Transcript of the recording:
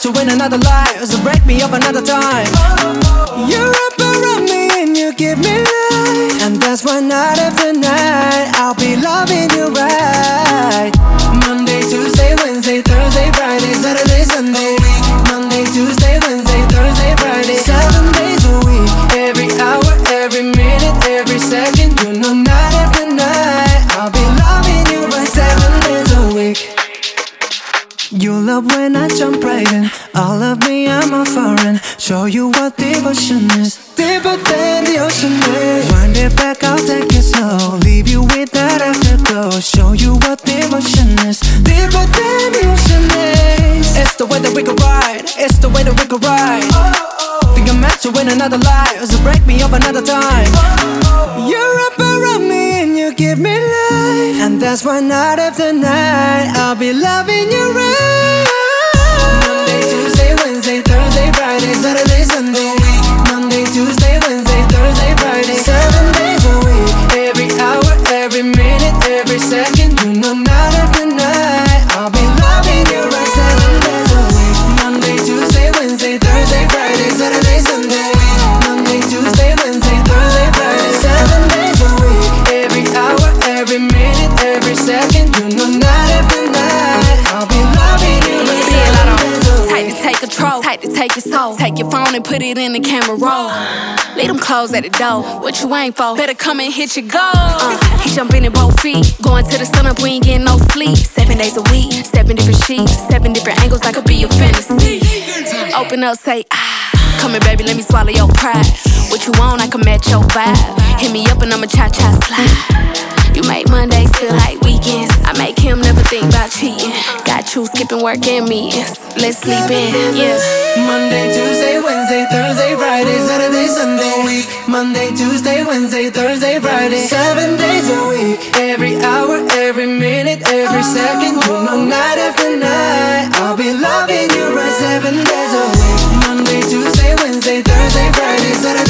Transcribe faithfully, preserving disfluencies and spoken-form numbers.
match you in another life, so break me up another time. You wrap around me and you give me life, and that's why night after night I'll be loving you right. Monday, Tuesday, Wednesday, Thursday, Friday, Saturday, Sunday. Monday, Tuesday, Wednesday, Thursday, Friday, seven days a week. Every hour, every minute, every second, you know night after night I'll be loving you right seven days a week. You love when I jump right in. All of me, I'm a foreign. Show you what devotion is, deeper than the ocean is. Wind it back, I'll take it slow. Leave you with that afterglow. Show you what devotion is, deeper than the ocean is. It's the way that we could ride, it's the way that we could ride. Think I'm meant to win another life, so break me up another time. You wrap around me and you give me life, and that's why night after night I'll be loving you right. Monday, Tuesday, Wednesday, Thursday, Friday, Saturday, Sunday. Monday, Tuesday, Wednesday, Thursday, Friday, seven days a week. Every hour, every minute, every second, you know night after night I'll be loving you right seven days a week. Monday, Tuesday, Wednesday, Thursday, Friday, Saturday, Sunday. Monday, Tuesday, Wednesday, Thursday, Friday, seven days a week. Every hour, every minute, every second, you know night after night I'll be loving you right seven days a week. Tight to take control, tight to take your soul. Take your phone and put it in the camera roll. Leave them clothes at the door. What you ain't for? Better come and hit your goal. Uh, he jumping in both feet. Going to the sun up, we ain't getting no sleep. Seven days a week, seven different sheets, seven different angles, that could be your fantasy. Open up, say ah. Come here, baby, let me swallow your pride. What you want, I can match your vibe. Hit me up and I'ma cha-cha slide. You make Mondays feel like weekends. I make him never think about cheating. Got you skipping work and meetings. Let's sleep in, yeah. Monday, Tuesday, Wednesday, Thursday, Friday, Saturday, Sunday. Monday, Tuesday, Wednesday, Thursday, Friday, seven days a week. Every hour, every minute, every second, you know night after night I'll be loving you right seven days a week. Monday, Tuesday, Wednesday, Thursday, Friday, Saturday,